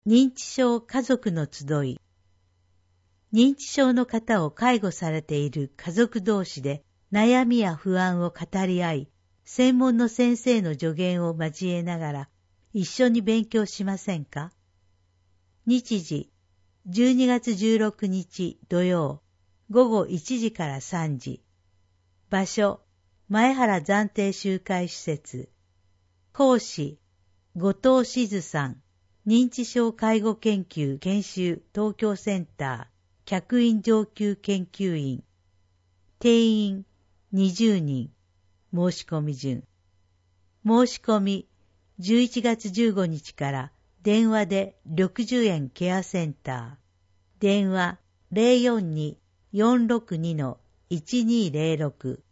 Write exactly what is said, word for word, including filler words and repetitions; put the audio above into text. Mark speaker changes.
Speaker 1: 認知症家族の集い。認知症の方を介護されている家族同士で悩みや不安を語り合い、専門の先生の助言を交えながら一緒に勉強しませんか？日時、じゅうにがつじゅうろくにち土曜、ごごいちじからさんじ。場所、前原暫定集会施設。講師、後藤静さん、認知症介護研究研修東京センター、客員上級研究員。定員にじゅうにん。申し込み順。申し込みじゅういちがつじゅうごにちから電話でろくじゅうえんケアセンター。電話 ゼロよんに よんろくに いちにーゼロろく